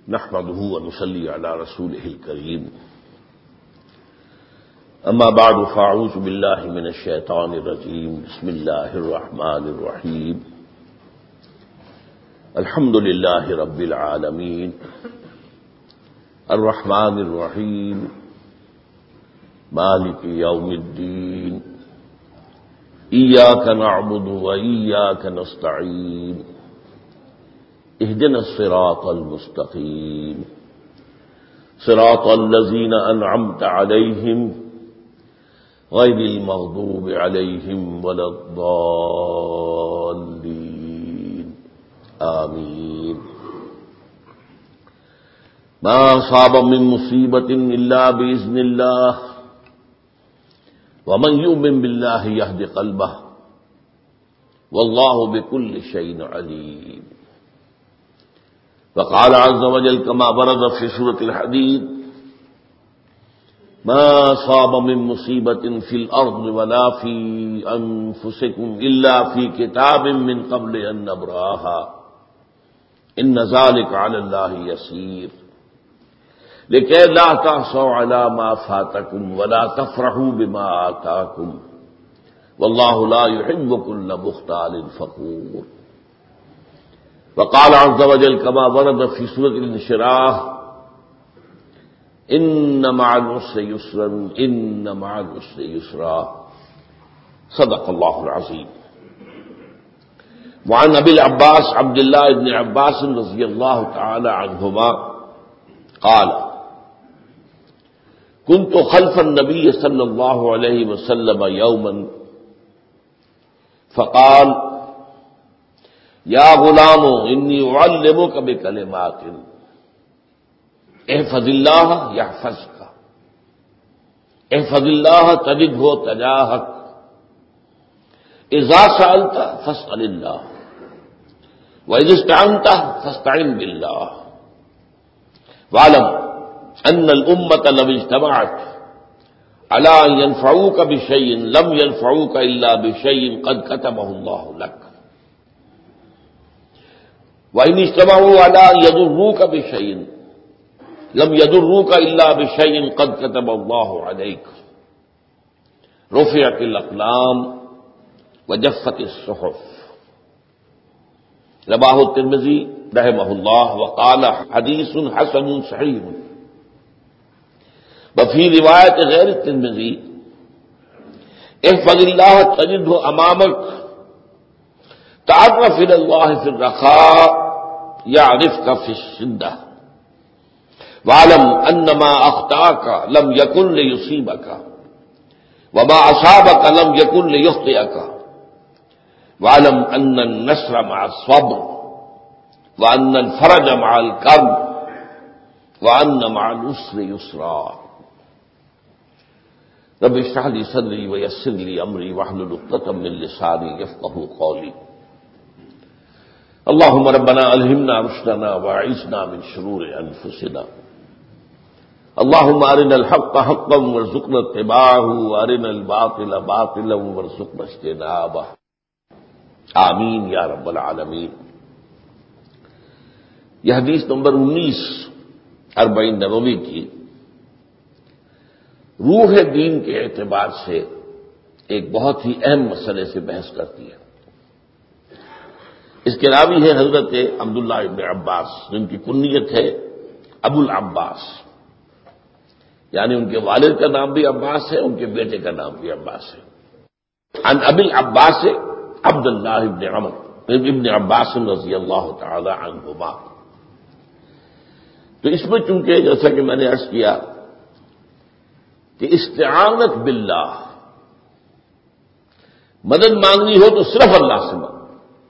نحمده ونصلي على رسوله الكريم اما بعد فاعوذ بالله من الشيطان الرجيم بسم الله الرحمن الرحيم الحمد لله رب العالمين الرحمن الرحيم مالك يوم الدين إياك نعبد وإياك نستعين اهدنا الصراط المستقيم صراط الذين أنعمت عليهم غير المغضوب عليهم ولا الضالين آمين ما أصاب من مصيبة إلا بإذن الله ومن يؤمن بالله يهد قلبه والله بكل شيء عليم وقال عز وجل كما ورد في سورة الحديد ما أصاب من مصيبة في الأرض ولا في أنفسكم إلا في كتاب من قبل أن نبرأها إن ذلك على الله يسير لكي لا تحصوا على ما فاتكم ولا تفرحوا بما آتاكم والله لا يحب كل مختال فخور وقال عز وجل كما ورد في سورة الانشراح إن مع العسر يسرا إن مع العسر يسرا صدق الله العظيم. وعن أبي العباس عبد الله بن عباس رضي الله تعالى عنهما قال كنت خلف النبي صلى الله عليه وسلم يوما فقال يا غلام إني أعلمك بكلمات احفظ الله يحفظك احفظ الله تجده تجاهك إذا سألت فاسأل الله وإذا استعنت فاستعن بالله واعلم أن الأمة لو اجتمعت على أن ينفعوك بشيء لم ينفعوك إلا بشيء قد كتبه الله لك وإن اجتمعوا على أن يضروك بشيء لم يضروك إلا بشيء قد كتب الله عليك رفعت الأقلام وجفت الصحف رواه الترمذي رحمه الله وقال حديث حسن صحيح. وفي رواية غير الترمذي احفظ الله تجده أمامك تعرف إلى الله في الرخاء يعرفك في الشدة واعلم أن ما أخطأك لم يكن ليصيبك وما أصابك لم يكن ليخطئك واعلم أن النصر مع الصبر وأن الفرج مع الكرب وأن مع العسر يسرا رب اشرح لي صدري ويسر لي أمري واحلل عقدة من لساني يفقهوا قولي اللهم ربنا ألهمنا رشدنا وأعذنا من شرور أنفسنا اللهم أرنا الحق حقا وارزقنا اتباعه وأرنا الباطل باطلا وارزقنا اجتنابه آمین یا رب العالمین. یہ حدیث نمبر 19 40 نبوی کی روح دین کے اعتبار سے ایک بہت ہی اہم مسئلے سے بحث کرتی ہے. اس کے راوی ہے حضرت عبداللہ ابن عباس جن کی کنیت ہے ابو العباس، یعنی ان کے والد کا نام بھی عباس ہے، ان کے بیٹے کا نام بھی عباس ہے. عن ابی العباس عبداللہ ابن عمر ابن عباس رضی اللہ تعالی عنہما. تو اس میں چونکہ جیسا کہ میں نے عرض کیا کہ استعانت باللہ، مدد مانگنی ہو تو صرف اللہ سے مانگو،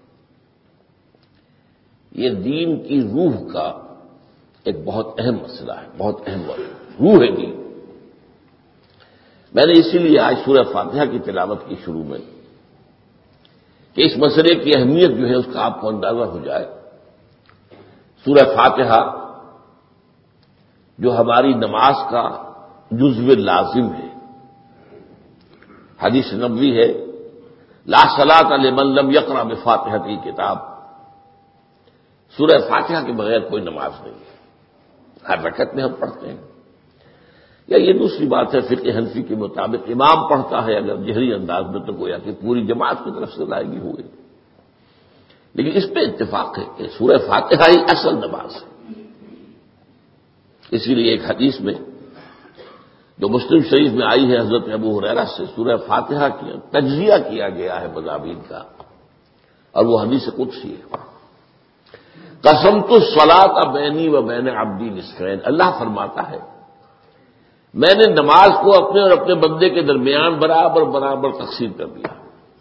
یہ دین کی روح کا ایک بہت اہم مسئلہ ہے، بہت اہم روح ہے دین. میں نے اسی لیے آج سورہ فاتحہ کی تلاوت کی شروع میں کہ اس مسئلے کی اہمیت جو ہے اس کا آپ کو اندازہ ہو جائے. سورہ فاتحہ جو ہماری نماز کا جزو لازم ہے، حدیث نبوی ہے لا صلاۃ لمن لم یقرأ بفاتحۃ الکتاب، سورہ فاتحہ کے بغیر کوئی نماز نہیں ہے. ہر رکعت میں ہم پڑھتے ہیں. یا یہ دوسری بات ہے فقہ حنفی کے مطابق امام پڑھتا ہے اگر جہری انداز میں تو گویا کہ پوری جماعت کی طرف سے ادائیگی ہوئی. لیکن اس پہ اتفاق ہے کہ سورہ فاتحہ ہی اصل نماز ہے. اسی لیے ایک حدیث میں جو مسلم شریف میں آئی ہے حضرت ابو ہریرہ سے سورہ فاتحہ کی تجزیہ کیا گیا ہے مضامین کا، اور وہ حدیث قدسی ہے. قسمت الصلاۃ بینی و بین عبدی نصفین، اللہ فرماتا ہے میں نے نماز کو اپنے اور اپنے بندے کے درمیان برابر برابر تقسیم کر دیا.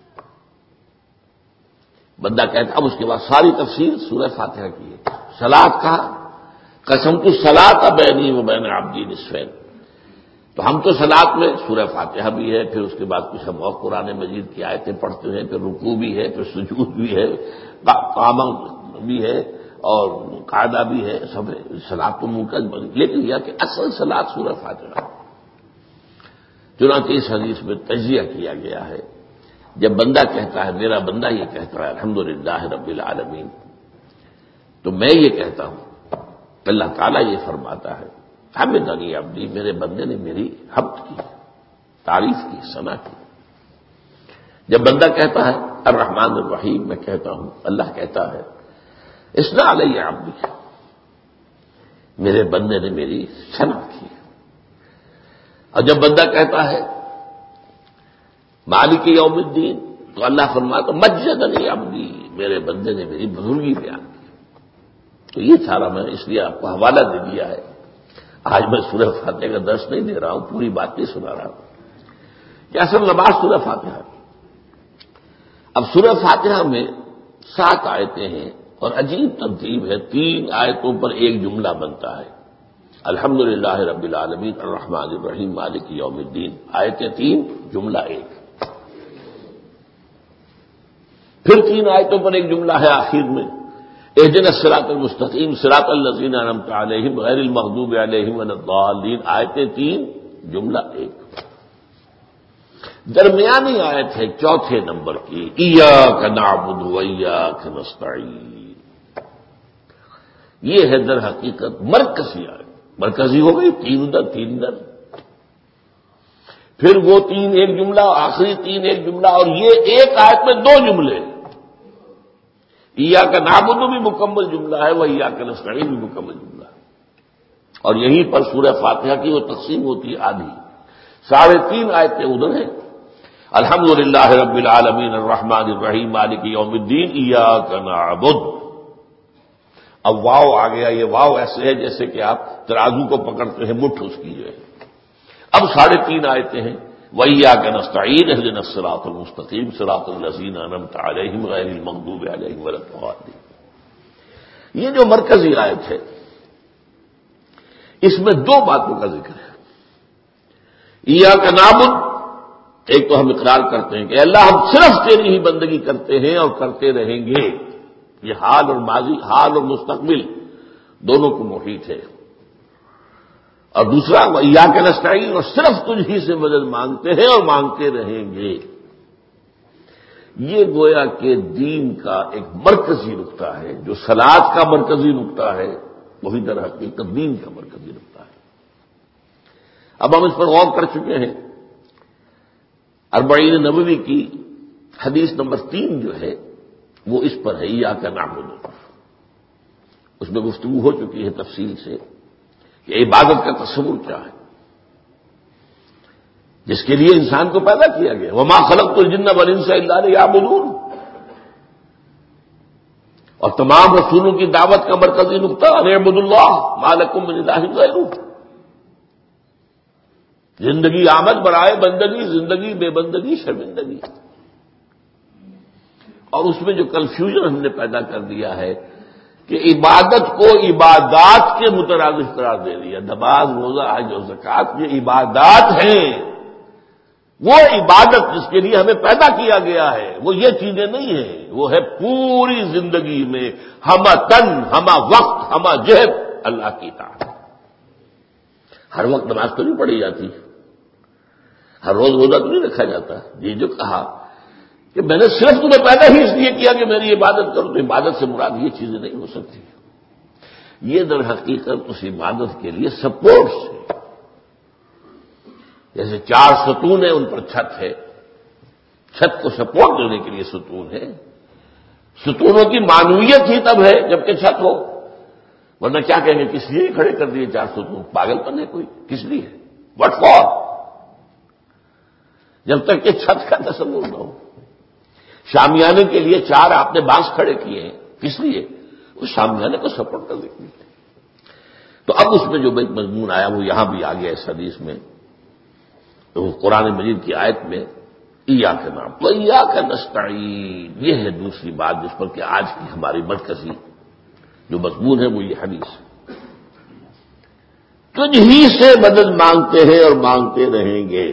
بندہ کہتا اب اس کے بعد ساری تفسیر سورہ فاتحہ کی ہے. صلاۃ کہا قسمت الصلاۃ بینی و بین عبدی نصفین، تو ہم تو صلاۃ میں سورہ فاتحہ بھی ہے، پھر اس کے بعد کچھ ہم اور قرآن مجید کی آیتیں پڑھتے ہیں، پھر رکوع بھی ہے، پھر سجود بھی ہے، قیام بھی ہے اور قاعدہ بھی ہے، سب ہے. صلاۃ تو منکج بنی، لیکن یہ کہ اصل صلاۃ سورہ فاتحہ. چنانچہ اس حدیث میں تجزیہ کیا گیا ہے. جب بندہ کہتا ہے، میرا بندہ یہ کہتا ہے الحمدللہ رب العالمین، تو میں یہ کہتا ہوں، اللہ تعالیٰ یہ فرماتا ہے حمدنی عبدی، میرے بندے نے میری حمد کی، تعریف کی، ثنا کی. جب بندہ کہتا ہے الرحمن الرحیم، میں کہتا ہوں، اللہ کہتا ہے اثنا علیہ عبدی، میرے بندے نے میری ثنا کی. اور جب بندہ کہتا ہے مالک یوم الدین، تو اللہ فرماتا مجدنی عبدی، میرے بندے نے میری بزرگی بیان کی. تو یہ سارا میں اس لیے آپ کو حوالہ دے دیا ہے. آج میں سورہ فاتحہ کا درس نہیں دے رہا ہوں، پوری بات نہیں سنا رہا ہوں کہ اصل نماز سورہ فاتحہ. اب سورہ فاتحہ میں 7 آیتیں ہیں اور عجیب ترتیب ہے. 3 آیتوں پر ایک جملہ بنتا ہے، الحمدللہ رب العالمین الرحمن الرحیم مالک یوم الدین. آیتیں 3 جملہ 1. پھر 3 آیتوں پر ایک جملہ ہے آخر میں، اہدنا الصراط المستقیم صراط الذین انعمت علیہم غیر المغضوب علیہم ولا الضالین. آیتیں 3 جملہ 1. درمیانی آیت ہے 4 نمبر کی، ایاک نعبد و ایاک نستعین. یہ ہے در حقیقت مرکزی آیت. مرکزی ہو گئی، 3 ادھر 3 ادھر. پھر وہ 3 ایک جملہ، آخری 3 ایک جملہ، اور یہ ایک آیت میں 2 جملے. ایاک نعبد بھی مکمل جملہ ہے، وہ ایاک نستعین بھی مکمل جملہ ہے. اور یہیں پر سورہ فاتحہ کی وہ تقسیم ہوتی ہے آدھی. 3.5 آیتیں ادھر ہیں، الحمدللہ رب العالمین الرحمن الرحیم مالک یوم الدین ایاک نعبد. اب واو آ گیا. یہ واو ایسے ہے جیسے کہ آپ ترازو کو پکڑتے ہیں، مٹھ اس کی جو ہے. اب 3.5 آیتیں ہیں، وَإِيَّاكَ نَسْتَعِينُ اهْدِنَا الصِّرَاطَ الْمُسْتَقِيمَ صِرَاطَ الَّذِينَ أَنْعَمْتَ عَلَيْهِمْ غَيْرِ الْمَغْضُوبِ عَلَيْهِمْ وَلَا الضَّالِّينَ. یہ جو مرکزی آیت ہے اس میں 2 باتوں کا ذکر ہے. ایاک نعبد، ایک تو ہم اقرار کرتے ہیں کہ اللہ ہم صرف تیری ہی بندگی کرتے ہیں اور کرتے رہیں گے. یہ حال اور ماضی، حال اور مستقبل دونوں کو محیط ہے. اور دوسرا ایاک نستعین، اور صرف تجھ ہی سے مدد مانگتے ہیں اور مانگتے رہیں گے. یہ گویا کہ دین کا ایک مرکزی نقطہ ہے. جو صلاۃ کا مرکزی نقطہ ہے وہی در حقیقت دین کا مرکزی نقطہ ہے. اب ہم اس پر غور کر چکے ہیں. 40 نبوی کی حدیث نمبر 3 جو ہے وہ اس پر ہے، ایاک نعبد. اس میں گفتگو ہو چکی ہے تفصیل سے کہ عبادت کا تصور کیا ہے، جس کے لیے انسان کو پیدا کیا گیا. وما خلقت الجن والانس الا لیعبدون. اور تمام رسولوں کی دعوت کا مرکزی نقطہ ان اعبدوا اللہ ما لکم من الہ غیرہ. زندگی آمد برائے بندگی، زندگی بے بندگی شرمندگی. اور اس میں جو کنفیوژن ہم نے پیدا کر دیا ہے کہ عبادت کو عبادات کے مترادف قرار دے دیا. نماز، روزہ، حج اور زکوٰۃ یہ عبادات ہیں. وہ عبادت جس کے لیے ہمیں پیدا کیا گیا ہے وہ یہ چیزیں نہیں ہیں. وہ ہے پوری زندگی میں ہمہ تن، ہمہ وقت، ہمہ جہد اللہ کی اطاعت. ہر وقت نماز تو نہیں پڑھی جاتی، ہر روز روزہ تو نہیں رکھا جاتا. یہ جو کہا کہ میں نے صرف تمہیں پیدا ہی اس لیے کیا کہ میری عبادت کرو، تو عبادت سے مراد یہ چیزیں نہیں ہو سکتی. یہ در حقیقت اس عبادت کے لیے سپورٹس ہے. جیسے 4 ستون ہیں ان پر چھت ہے، چھت کو سپورٹ دینے کے لیے ستون ہے. ستونوں کی معنویت ہی تب ہے جبکہ چھت ہو، ورنہ کیا کہیں گے کس لیے کھڑے کر دیے 4 ستون؟ پاگل پن ہے کوئی؟ کس لیے؟ What for? جب تک کہ چھت کا تصور نہ ہو. شامیانے کے لیے 4 آپ نے بانس کھڑے کیے ہیں، کس لیے؟ اس شامیانے کو سپورٹ کرنے کے لیے. تو اب اس میں جو مضمون آیا وہ یہاں بھی آ گیا اس حدیث میں، تو قرآن مجید کی آیت میں ایاک نعبد و ایاک نستعین. یہ ہے دوسری بات جس پر کہ آج کی ہماری مرکزی جو مضمون ہے وہ یہ حدیث ہے. تجھ ہی سے مدد مانگتے ہیں اور مانگتے رہیں گے.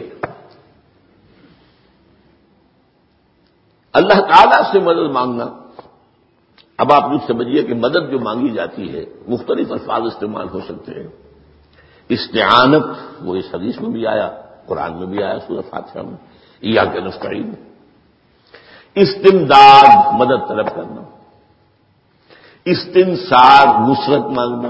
اللہ تعالیٰ سے مدد مانگنا. اب آپ یوں سمجھیے کہ مدد جو مانگی جاتی ہے مختلف الفاظ استعمال ہو سکتے ہیں. استعانت وہ اس حدیث میں بھی آیا، قرآن میں بھی آیا سورۃ فاتحہ میں ایاک نستعین. استمداد مدد طلب کرنا، استنصار نصرت مانگنا،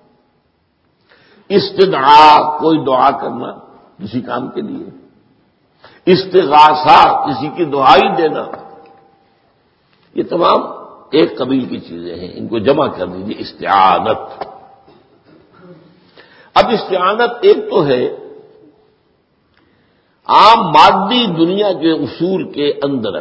استدعاء کوئی دعا کرنا کسی کام کے لیے، استغاثہ کسی کی دعائی دینا. یہ تمام ایک قبیل کی چیزیں ہیں، ان کو جمع کر دیجیے استعانت. اب استعانت ایک تو ہے عام مادی دنیا کے اصول کے اندر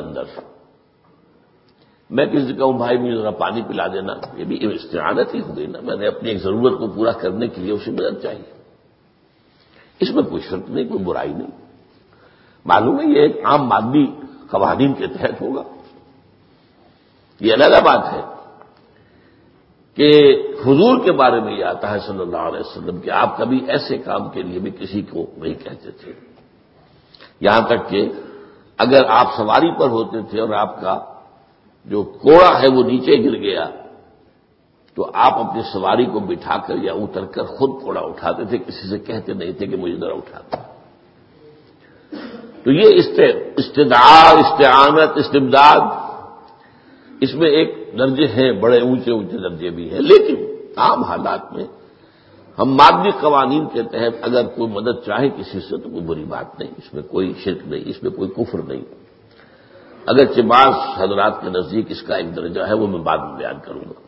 میں کسی سے کہوں بھائی مجھے ذرا پانی پلا دینا، یہ بھی استعانت ہی ہو گئی نا. میں نے اپنی ایک ضرورت کو پورا کرنے کے لیے اسے مدد چاہیے. اس میں کوئی شرط نہیں، کوئی برائی نہیں. معلوم ہے یہ ایک عام مادی قوانین کے تحت ہوگا. یہ علیحدہ بات ہے کہ حضور کے بارے میں یہ آتا ہے صلی اللہ علیہ وسلم کہ آپ کبھی ایسے کام کے لیے بھی کسی کو نہیں کہتے تھے. یہاں تک کہ اگر آپ سواری پر ہوتے تھے اور آپ کا جو کوڑا ہے وہ نیچے گر گیا تو آپ اپنی سواری کو بٹھا کر یا اتر کر خود کوڑا اٹھاتے تھے، کسی سے کہتے نہیں تھے کہ مجھے ذرا اٹھا دو. تو یہ استدعاء، استعانت، استمداد، اس میں ایک درجے ہیں، بڑے اونچے اونچے درجے بھی ہیں. لیکن عام حالات میں ہم مادی قوانین کے تحت اگر کوئی مدد چاہے کسی سے تو کوئی بری بات نہیں، اس میں کوئی شرک نہیں، اس میں کوئی کفر نہیں. اگرچہ بعض حضرات کے نزدیک اس کا ایک درجہ ہے وہ میں بعد میں بیان کروں گا.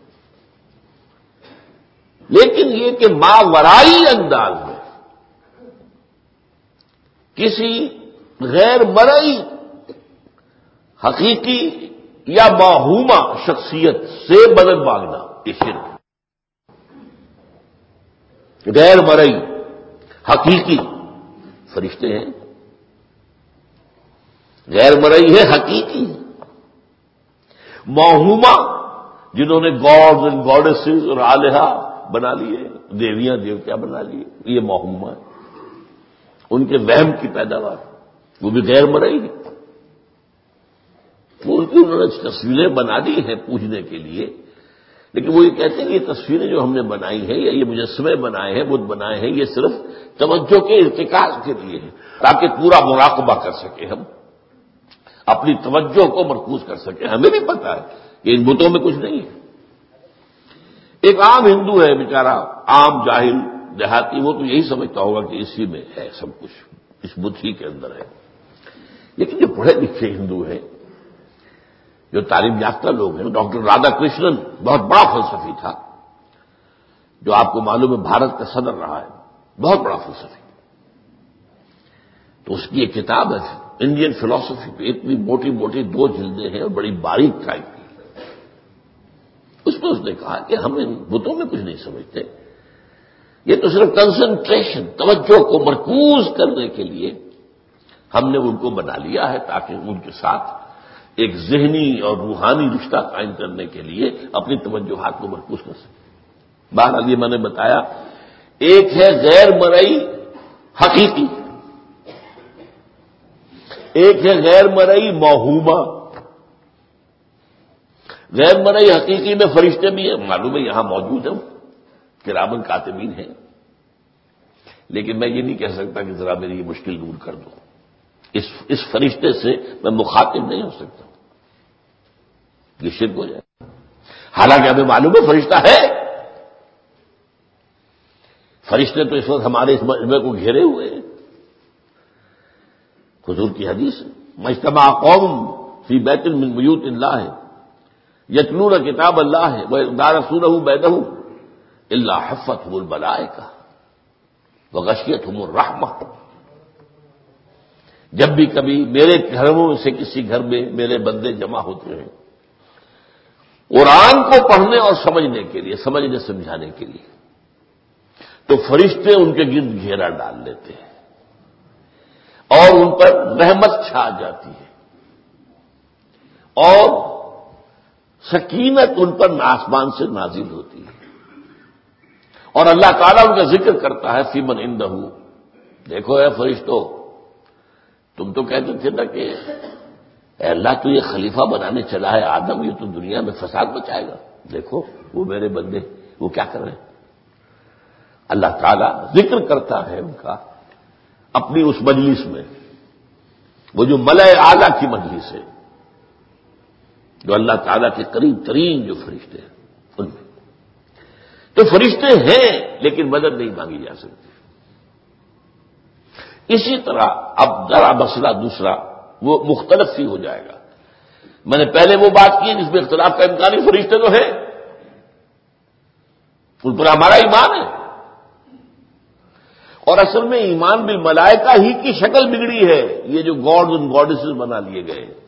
لیکن یہ کہ ماورائی انداز میں کسی غیر مرئی حقیقی یا موہومہ شخصیت سے مدد مانگنا یہ شرک. غیر مرئی حقیقی فرشتے ہیں، غیر مرئی ہے حقیقی. موہومہ جنہوں نے گاڈز اینڈ گاڈیسز اور آلیہ بنا لیے، دیویاں دیوتیا بنا لیے، یہ موہومہ ہے. ان کے وہم کی پیداوار وہ بھی غیر مرئی ہے. انہوں نے تصویریں بنا دی ہیں پوجنے کے لیے، لیکن وہ یہ کہتے ہیں کہ یہ تصویریں جو ہم نے بنائی ہیں یا یہ مجسمے بنائے ہیں، بت بنائے ہیں، یہ صرف توجہ کے ارتکاز کے لیے ہے تاکہ پورا مراقبہ کر سکیں، ہم اپنی توجہ کو مرکوز کر سکیں. ہمیں بھی پتا ہے کہ ان بتوں میں کچھ نہیں ہے. ایک عام ہندو ہے بیچارہ، عام جاہل دیہاتی، وہ تو یہی سمجھتا ہوگا کہ اسی میں ہے سب کچھ، اس بت ہی کے اندر ہے. لیکن جو پڑھے لکھے ہندو ہیں، جو تعلیم یافتہ لوگ ہیں، ڈاکٹر رادھا کرشنن بہت بڑا فلسفی تھا، جو آپ کو معلوم ہے بھارت کا صدر رہا ہے، بہت بڑا فلسفی. تو اس کی ایک کتاب ہے انڈین فلسفی پہ، اتنی موٹی موٹی 2 جلدیں ہیں اور بڑی باریک ٹائپ کی. اس میں اس نے کہا کہ ہم ان بتوں میں کچھ نہیں سمجھتے، یہ تو صرف کنسنٹریشن، توجہ کو مرکوز کرنے کے لیے ہم نے ان کو بنا لیا ہے تاکہ ان کے ساتھ ایک ذہنی اور روحانی رشتہ قائم کرنے کے لیے اپنی توجہات کو مرکوز کر سکیں. بہرحال یہ میں نے بتایا، ایک ہے غیر مرئی حقیقی، ایک ہے غیر مرئی موہومہ. غیر مرئی حقیقی میں فرشتے بھی ہیں، معلوم ہے یہاں موجود ہیں، کرامن کاتبین ہیں. لیکن میں یہ نہیں کہہ سکتا کہ ذرا میری یہ مشکل دور کر دو. اس فرشتے سے میں مخاطب نہیں ہو سکتا، یہ شرک ہو جائے. حالانکہ ہمیں معلوم ہے فرشتہ ہے، فرشتے تو اس وقت ہمارے اس مجمع کو گھیرے ہوئے ہیں. حضور کی حدیث ہے مجتمع قوم فی بیت من بیوت اللہ ہے یتلون کتاب اللہ ہے ویدارسونہ بینہم الا حفتہم الملائکہ وغشیتہم الرحمہ. جب بھی کبھی میرے گھروں سے کسی گھر میں میرے بندے جمع ہوتے ہیں قرآن کو پڑھنے اور سمجھنے کے لیے، سمجھنے سمجھانے کے لیے، تو فرشتے ان کے گرد گھیرا ڈال لیتے ہیں اور ان پر رحمت چھا جاتی ہے اور سکینت ان پر آسمان سے نازل ہوتی ہے اور اللہ تعالیٰ ان کا ذکر کرتا ہے فی من عندہ. دیکھو اے فرشتو، تم تو کہتے تھے نا کہ اے اللہ تو یہ خلیفہ بنانے چلا ہے آدم، یہ تو دنیا میں فساد مچائے گا. دیکھو وہ میرے بندے وہ کیا کر رہے ہیں. اللہ تعالیٰ ذکر کرتا ہے ان کا اپنی اس مجلس میں، وہ جو ملائے اعلیٰ کی مجلس ہے، جو اللہ تعالیٰ کے قریب ترین جو فرشتے ہیں ان میں. تو فرشتے ہیں لیکن مدد نہیں مانگی جا سکتی. اسی طرح اب ذرا مسئلہ دوسرا وہ مختلف ہی ہو جائے گا. میں نے پہلے وہ بات کی جس میں اختلاف کا امکان ہے. فرشتے تو ہیں، ان پر ہمارا ایمان ہے، اور اصل میں ایمان بالملائکہ ہی کی شکل بگڑی ہے. یہ جو گاڈز اور گاڈیسز بنا لیے گئے ہیں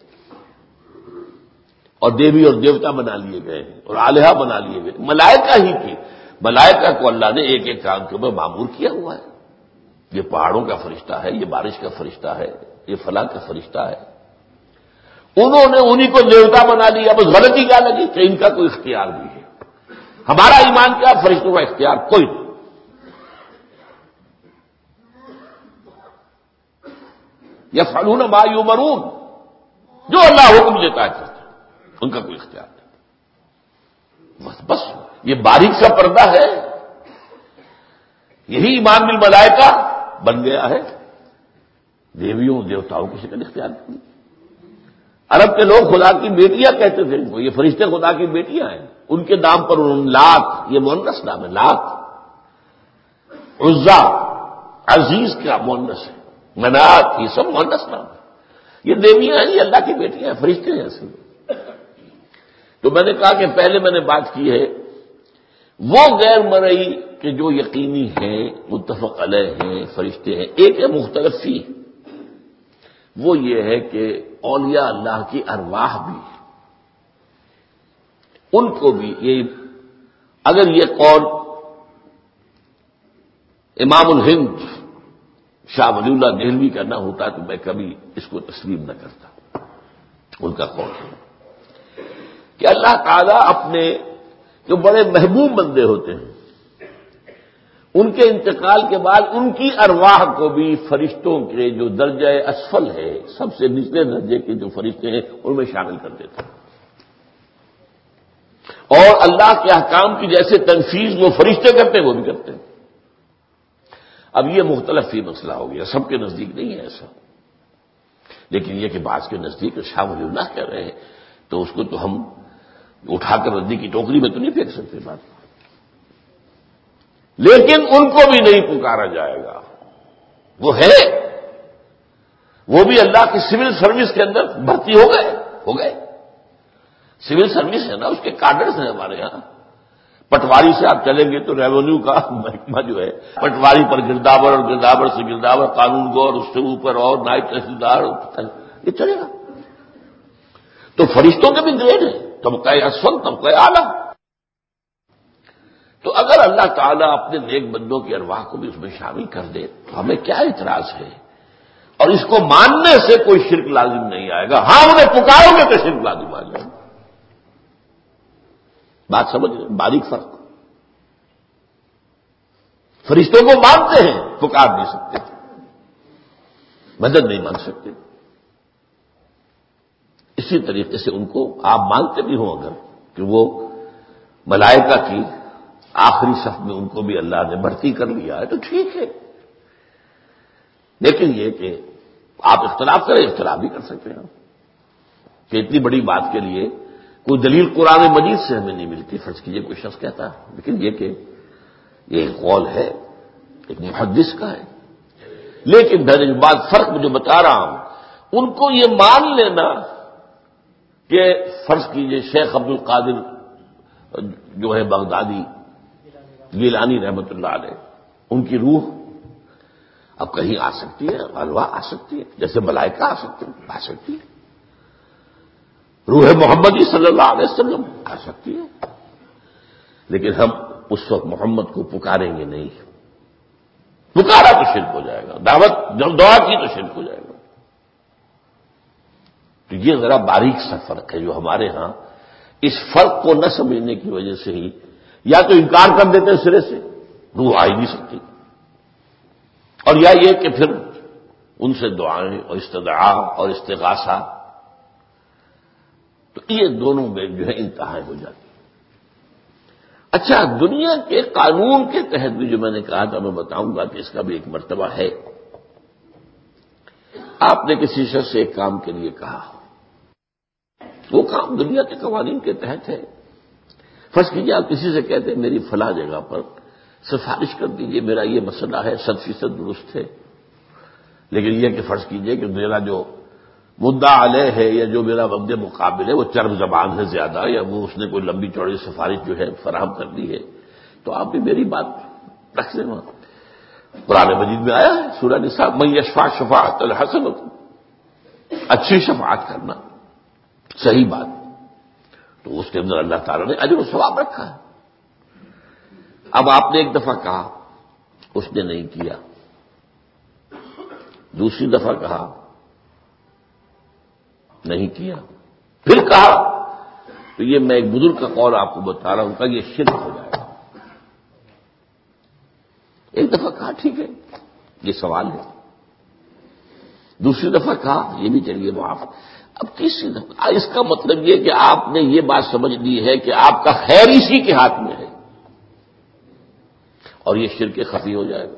اور دیوی اور دیوتا بنا لیے گئے ہیں اور آلہہ بنا لیے گئے، ملائکہ ہی کی. ملائکہ کو اللہ نے ایک ایک کام کے اوپر معمور کیا ہوا ہے. یہ پہاڑوں کا فرشتہ ہے، یہ بارش کا فرشتہ ہے، یہ فلاں کا فرشتہ ہے. انہوں نے انہی کو دیوتا بنا لیا. بس غلطی کیا لگی کہ ان کا کوئی اختیار بھی ہے. ہمارا ایمان کیا؟ فرشتوں کا اختیار کوئی نہیں. یفعلون ما یؤمرون، جو اللہ حکم دیتا ہے کرتے ہیں، ان کا کوئی اختیار نہیں. بس یہ باریک سا پردہ ہے. یہی ایمان بالملائکہ بن گیا ہے. دیویوں دیوتاؤں کی شکل اختیار کی. عرب کے لوگ خدا کی بیٹیاں کہتے تھے ان کو. یہ فرشتے خدا کی بیٹیاں ہیں. ان کے نام پر انہوں نے لات، یہ مؤنث نام ہے، لات، عزا، عزیز کا مؤنث ہے، منات، یہ سب مؤنث نام ہے. یہ دیویاں ہیں، یہ اللہ کی بیٹیاں ہیں، فرشتے ہیں اصل. تو میں نے کہا کہ پہلے میں نے بات کی ہے وہ غیر مرئی کہ جو یقینی ہیں، متفق علیہ ہیں، فرشتے ہیں. ایک ہے مختلف فی، وہ یہ ہے کہ اولیاء اللہ کی ارواح بھی، ان کو بھی یہ، اگر یہ قول امام الہند شاہ ولی اللہ دہلوی کا نہ ہوتا تو میں کبھی اس کو تسلیم نہ کرتا. ان کا قول ہے کہ اللہ تعالیٰ اپنے جو بڑے محبوب بندے ہوتے ہیں ان کے انتقال کے بعد ان کی ارواح کو بھی فرشتوں کے جو درجہ اسفل ہے، سب سے نچلے درجے کے جو فرشتے ہیں ان میں شامل کر دیتے ہیں، اور اللہ کے احکام کی جیسے تنفیذ وہ فرشتے کرتے ہیں وہ بھی کرتے ہیں. اب یہ مختلف ہی مسئلہ ہو گیا، سب کے نزدیک نہیں ہے ایسا، لیکن یہ کہ بعض کے نزدیک شاہ ولی اللہ کہہ رہے ہیں تو اس کو تو ہم اٹھا کر ردی کی ٹوکری میں تو نہیں پھینک سکتے بات. لیکن ان کو بھی نہیں پکارا جائے گا. وہ ہے، وہ بھی اللہ کی سول سروس کے اندر بھرتی ہو گئے. سول سروس ہے نا، اس کے کارڈرز ہیں ہمارے ہاں. پٹواری سے آپ چلیں گے تو ریونیو کا محکمہ جو ہے، پٹواری پر گردابر اور گردابر سے گردابر، قانون گو اور اس سے اوپر اور نائب تحصیلدار، یہ چلے گا. تو فرشتوں کے بھی گریڈ ہے، طبقہ اسفل، طبقہ اعلیٰ. تو اگر اللہ تعالیٰ اپنے نیک بندوں کی ارواح کو بھی اس میں شامل کر دے تو ہمیں کیا اعتراض ہے؟ اور اس کو ماننے سے کوئی شرک لازم نہیں آئے گا. ہاں انہیں پکارو گے تو شرک لازم آ جائے گا. بات سمجھ رہے؟ باریک فرق. فرشتوں کو مانتے ہیں، پکار نہیں سکتے، مدد نہیں مانگ سکتے. اسی طریقے سے ان کو آپ مانتے بھی ہوں اگر کہ وہ ملائکہ کی آخری صف میں ان کو بھی اللہ نے بھرتی کر لیا ہے تو ٹھیک ہے. لیکن یہ کہ آپ اختلاف کریں، اختلاف بھی کر سکتے ہیں کہ اتنی بڑی بات کے لیے کوئی دلیل قرآن مجید سے ہمیں نہیں ملتی. فرض کیجئے کوئی شخص کہتا ہے، لیکن یہ کہ یہ قول ہے ایک محدث کا ہے. لیکن درج بعد فرق جو بتا رہا ہوں، ان کو یہ مان لینا کہ فرض کیجئے شیخ عبد القادر جو ہے بغدادی گیلانی رحمت اللہ علیہ، ان کی روح اب کہیں آ سکتی ہے، ارواح آ سکتی ہے، جیسے ملائکہ آ سکتی ہے، روح محمدی صلی اللہ علیہ وسلم آ سکتی ہے. لیکن ہم اس وقت محمد کو پکاریں گے نہیں. پکارا تو شرک ہو جائے گا، دعوت جب دعا کی تو شرک ہو جائے گا. تو یہ ذرا باریک سا فرق ہے جو ہمارے ہاں اس فرق کو نہ سمجھنے کی وجہ سے ہی یا تو انکار کر دیتے سرے سے، روح آ ہی نہیں سکتی، اور یا یہ کہ پھر ان سے دعائیں اور استدعا اور استغاثہ، تو یہ دونوں میں جو ہے انتہا ہو جاتی. اچھا، دنیا کے قانون کے تحت بھی جو میں نے کہا تھا، میں بتاؤں گا کہ اس کا بھی ایک مرتبہ ہے. آپ نے کسی شخص سے ایک کام کے لیے کہا، وہ کام دنیا کے قوانین کے تحت ہے. فرض کیجیے آپ کسی سے کہتے ہیں میری فلاں جگہ پر سفارش کر دیجیے، میرا یہ مسئلہ ہے 100% درست ہے. لیکن یہ کہ فرض کیجیے کہ میرا جو مدعا علیہ ہے یا جو میرا مد مقابل ہے وہ چرب زبان ہے زیادہ، یا وہ اس نے کوئی لمبی چوڑی سفارش جو ہے فراہم کر دی ہے، تو آپ بھی میری بات رکھ لیں. وہاں قرآن مجید میں آیا ہے سورہ نساء، من یشفع شفاعۃ الحسنۃ، اچھی شفاعت کرنا، صحیح بات. تو اس کے اندر اللہ تعالیٰ نے اجر و ثواب رکھا ہے. اب آپ نے ایک دفعہ کہا، اس نے نہیں کیا، دوسری دفعہ کہا نہیں کیا، پھر کہا، تو یہ میں ایک بزرگ کا قول آپ کو بتا رہا ہوں کہ یہ شرک ہو جائے گا. ایک دفعہ کہا ٹھیک ہے یہ سوال ہے، دوسری دفعہ کہا یہ بھی چلیے معاف، اب تیسری دفعہ. اس کا مطلب یہ کہ آپ نے یہ بات سمجھ لی ہے کہ آپ کا خیر اسی کے ہاتھ میں ہے، اور یہ شرک خفی ہو جائے گا.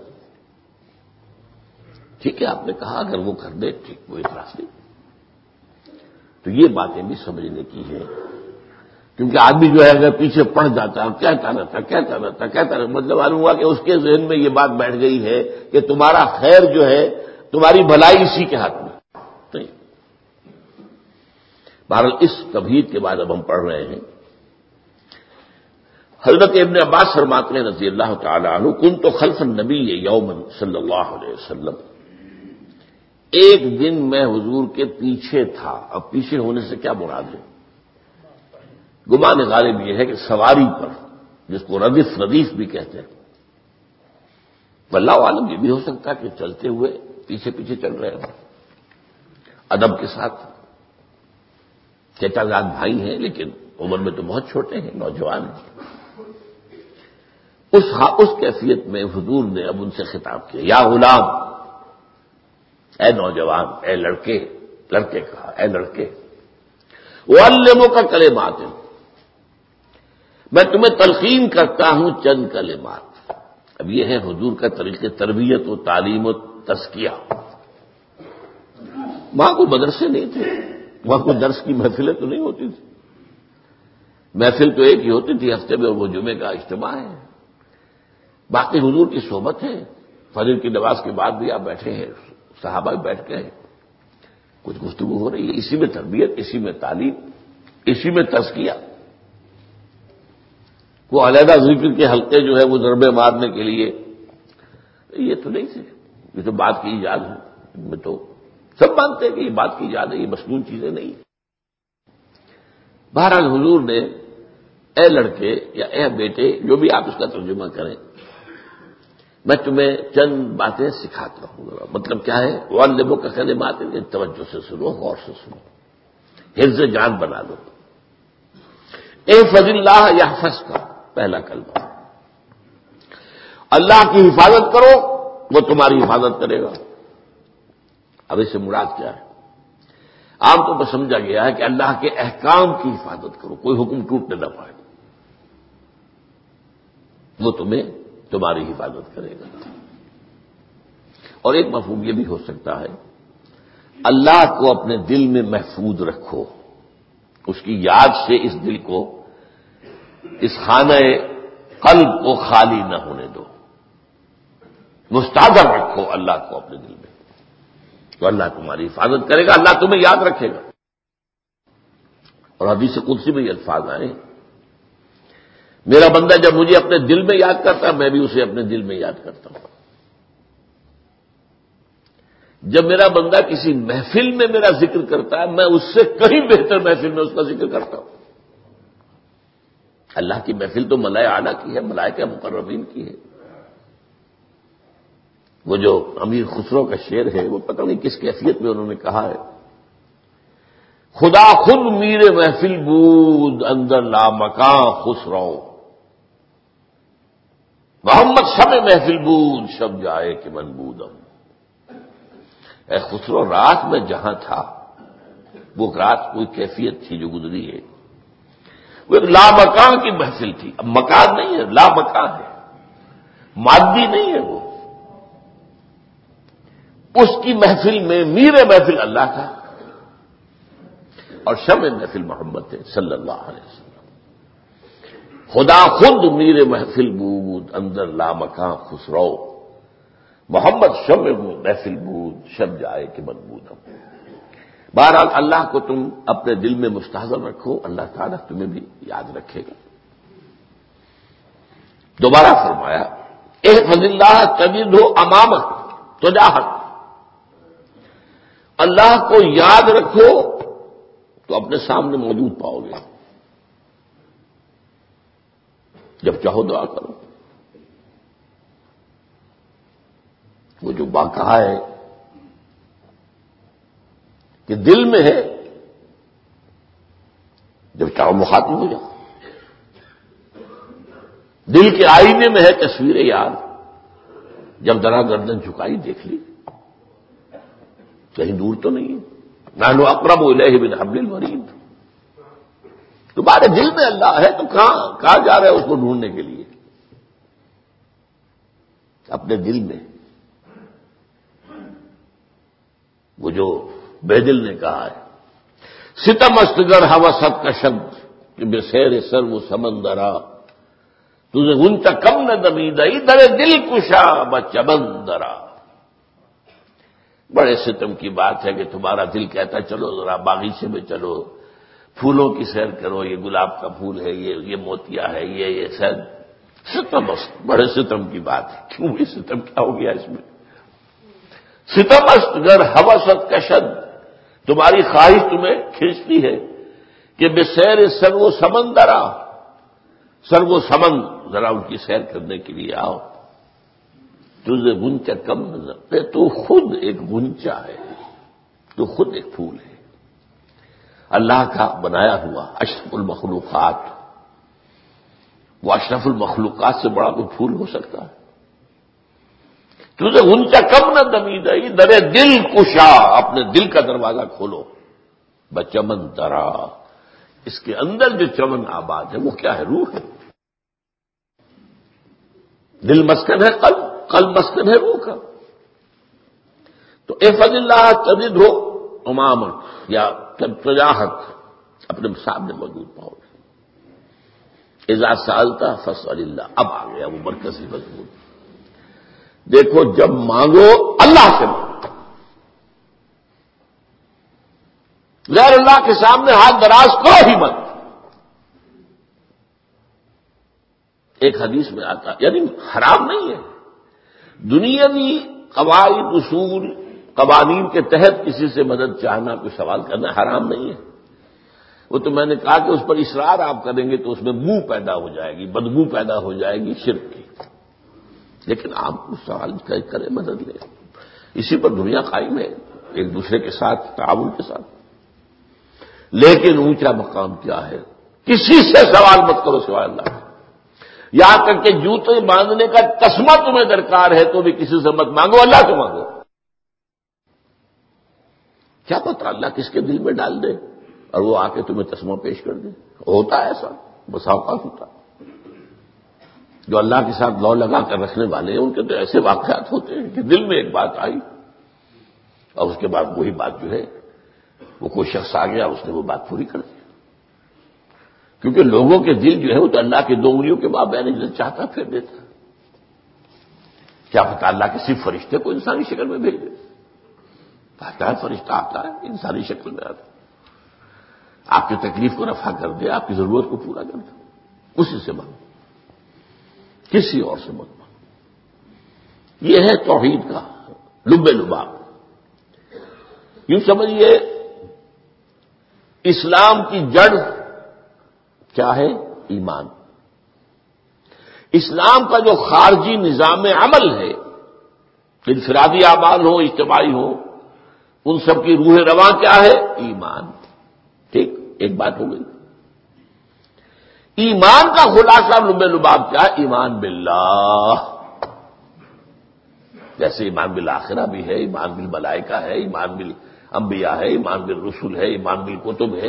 ٹھیک ہے، آپ نے کہا اگر وہ کر دے ٹھیک، کوئی اعتراض نہیں. تو یہ باتیں بھی سمجھنے کی ہے، کیونکہ آدمی جو ہے اگر پیچھے پڑ جاتا ہے کہتا رہتا، مطلب معلوم ہوا کہ اس کے ذہن میں یہ بات بیٹھ گئی ہے کہ تمہارا خیر جو ہے، تمہاری بھلائی اسی کے ہاتھ میں. نہیں، بہرحال اس تبہیر کے بعد اب ہم پڑھ رہے ہیں. حضرت ابن عباس فرماتے ہیں رضی اللہ تعالی عنہ، کنت خلف النبی یوما صلی اللہ علیہ وسلم، ایک دن میں حضور کے پیچھے تھا. اب پیچھے ہونے سے کیا مراد ہے؟ گمان غالب یہ ہے کہ سواری پر، جس کو ردیف بھی کہتے ہیں. واللہ عالم یہ بھی ہو سکتا ہے کہ چلتے ہوئے پیچھے پیچھے چل رہے ہیں ادب کے ساتھ. چچا زاد بھائی ہیں لیکن عمر میں تو بہت چھوٹے ہیں، نوجوان ہیں. اس کیفیت میں حضور نے اب ان سے خطاب کیا، یا غلام، اے نوجوان، اے لڑکے کہا، اے لڑکے، اعلمک کلمات، میں تمہیں تلقین کرتا ہوں چند کلمات. اب یہ ہے حضور کا طریقہ تربیت و تعلیم و تزکیہ. وہاں کوئی مدرسے نہیں تھے، وہاں کوئی درس کی محفلیں تو نہیں ہوتی تھی. محفل تو ایک ہی ہوتی تھی ہفتے میں، اور وہ جمعے کا اجتماع ہے. باقی حضور کی صحبت ہے. فجر کی نماز کے بعد بھی آپ بیٹھے ہیں، صحابہ بھی بیٹھ گئے، کچھ گفتگو ہو رہی ہے. اسی میں تربیت، اسی میں تعلیم، اسی میں تزکیہ. وہ علیحدہ ذکر کے حلقے جو ہے وہ ضربے مارنے کے لیے یہ تو نہیں تھے. یہ تو بات کی ایجاد ہے، میں تو سب مانتے ہیں کہ یہ بات کی ایجاد ہے، یہ مصنوعی چیزیں نہیں. بہرحال حضور نے اے لڑکے یا اے بیٹے، جو بھی آپ اس کا ترجمہ کریں، میں تمہیں چند باتیں سکھاتا ہوں. مطلب کیا ہے؟ وعلمک کلمات، توجہ سے سنو، غور سے سنو، حفظ جان بنا لو. احفظ اللہ یحفظک، پہلا کلمہ، اللہ کی حفاظت کرو وہ تمہاری حفاظت کرے گا. اب اس سے مراد کیا ہے؟ عام طور پر سمجھا گیا ہے کہ اللہ کے احکام کی حفاظت کرو، کوئی حکم ٹوٹنے نہ پائے، وہ تمہاری حفاظت کرے گا. اور ایک مفہوم یہ بھی ہو سکتا ہے، اللہ کو اپنے دل میں محفوظ رکھو، اس کی یاد سے اس دل کو، اس خانہ قلب کو خالی نہ ہونے دو. مستحضر رکھو اللہ کو اپنے دل میں، تو اللہ تمہاری حفاظت کرے گا، اللہ تمہیں یاد رکھے گا۔ اور حدیث قدسی میں یہ الفاظ آئے، میرا بندہ جب مجھے اپنے دل میں یاد کرتا ہے میں بھی اسے اپنے دل میں یاد کرتا ہوں۔ جب میرا بندہ کسی محفل میں میرا ذکر کرتا ہے میں اس سے کہیں بہتر محفل میں اس کا ذکر کرتا ہوں۔ اللہ کی محفل تو ملائے اعلیٰ کی ہے، ملائکہ مقربین کی ہے۔ وہ جو امیر خسرو کا شعر ہے وہ پتہ نہیں کس کیفیت میں انہوں نے کہا ہے، خدا خود میر محفل بود اندر لامکاں خسرو، محمد شب محفل بود شب جائے کہ من بودم۔ اے خسرو، رات میں جہاں تھا وہ رات کوئی کیفیت تھی جو گزری ہے، وہ ایک لامکان کی محفل تھی۔ اب مکان نہیں ہے، لامکان ہے، مادی نہیں ہے وہ۔ اس کی محفل میں میر محفل اللہ تھا اور شمع محفل محمد تھے صلی اللہ علیہ وسلم۔ خدا خود میر محفل بود اندر لامکان خسرو، محمد شمع محفل بود شب جائے کہ من بودم۔ بہرحال اللہ کو تم اپنے دل میں مستحضر رکھو، اللہ تعالیٰ تمہیں بھی یاد رکھے گا۔ دوبارہ فرمایا احفظ اللہ تجدہ امامک تجاہک، اللہ کو یاد رکھو تو اپنے سامنے موجود پاؤ گے، جب چاہو دعا کرو۔ وہ جو واقعہ ہے کہ دل میں ہے، جب چاہو مخاطب ہو جاؤ۔ دل کے آئینے میں ہے تصویر یاد، جب ذرا گردن جھکائی دیکھ لی، کہیں دور تو نہیں ہے۔ نحن اقرب الیہ من حبل الورید، تمہارے دل میں اللہ ہے تو کہاں جا رہے ہو اس کو ڈھونڈنے کے لیے؟ اپنے دل میں۔ وہ جو بے دل نے کہا ہے ستم استگر حوست کا شبد کہ بے سیر سر وہ سمندرا، تجھے غنچہ کم نہ دمیدئی در دل کشا بچمندرا۔ بڑے ستم کی بات ہے کہ تمہارا دل کہتا ہے چلو ذرا باغیچے میں چلو، پھولوں کی سیر کرو، یہ گلاب کا پھول ہے، یہ موتیا ہے، یہ سید ستم است، بڑے ستم کی بات ہے۔ کیوں یہ ستم کیا ہو گیا اس میں؟ ستم است گر حوست کشد، تمہاری خواہش تمہیں کھینچتی ہے کہ بے سیر سر و سمندرا، سر و سمند ذرا ان کی سیر کرنے کے لیے آؤ۔ تجھے گنچا کم نظر، تو خود ایک گنچا ہے، تو خود ایک پھول ہے، اللہ کا بنایا ہوا اشرف المخلوقات۔ وہ اشرف المخلوقات سے بڑا کوئی پھول ہو سکتا ہے؟ تجھے گنچا کم نہ دمیدئی در دل کشا، اپنے دل کا دروازہ کھولو، بچمن درا، اس کے اندر جو چمن آباد ہے وہ کیا ہے؟ روح ہے۔ دل مسکن ہے قلب، قلب مسکن ہے روح کا۔ تو احفظ اللہ تجدہ امامک یا تجاہک، اپنے سامنے موجود پاؤ گے۔ اذا سألت فاسأل اللہ، اب آ گیا وہ مرکزی مضمون۔ دیکھو جب مانگو اللہ سے مانگو، غیر اللہ کے سامنے ہاتھ دراز کرو ہی مت۔ ایک حدیث میں آتا یعنی حرام نہیں ہے، دنیاوی قواعد اصول قوانین کے تحت کسی سے مدد چاہنا، کوئی سوال کرنا حرام نہیں ہے۔ وہ تو میں نے کہا کہ اس پر اصرار آپ کریں گے تو اس میں بو پیدا ہو جائے گی، بدبو پیدا ہو جائے گی شرک کی، لیکن آپ سوال کریں، مدد لیں، اسی پر دنیا قائم ہے، ایک دوسرے کے ساتھ تعاون کے ساتھ۔ لیکن اونچا مقام کیا ہے؟ کسی سے سوال مت کرو سوائے اللہ کا، یہاں تک کہ جوتے باندھنے کا تسمہ تمہیں درکار ہے تو بھی کسی سے مت مانگو، اللہ سے مانگو۔ کیا پتہ اللہ کس کے دل میں ڈال دے اور وہ آ کے تمہیں تسمہ پیش کر دے۔ ہوتا ہے ایسا، بسا اوقات ہوتا ہے۔ جو اللہ کے ساتھ لو لگا کر رکھنے والے ہیں ان کے تو ایسے واقعات ہوتے ہیں کہ دل میں ایک بات آئی اور اس کے بعد وہی بات جو ہے وہ کوئی شخص آ گیا، اس نے وہ بات پوری کر دی۔ کیونکہ لوگوں کے دل جو ہے وہ تو اللہ کی دو انگلیوں کے مابین چاہتا پھر دیتا۔ کیا پتہ اللہ کسی فرشتے کو انسانی شکل میں بھیج دے. آتا ہے فرشتہ، آتا ہے انسانی شکل میں آتا ہے، آپ کی تکلیف کو رفع کر دے، آپ کی ضرورت کو پورا کر دے. اسی سے مانگو، کسی اور سے مت مانگو. یہ ہے توحید کا لب لباب. یوں سمجھیے اسلام کی جڑ کیا ہے؟ ایمان. اسلام کا جو خارجی نظام عمل ہے، انفرادی اعمال ہو اجتماعی ہو، ان سب کی روح رواں کیا ہے؟ ایمان. ٹھیک، ایک بات ہو گئی. ایمان کا خلاصہ لب لباب کیا ہے؟ ایمان باللہ. جیسے ایمان بالآخرہ بھی ہے، ایمان بالملائکہ ہے، ایمان بالانبیاء ہے، ایمان بالرسل ہے، ایمان بالکتب ہے،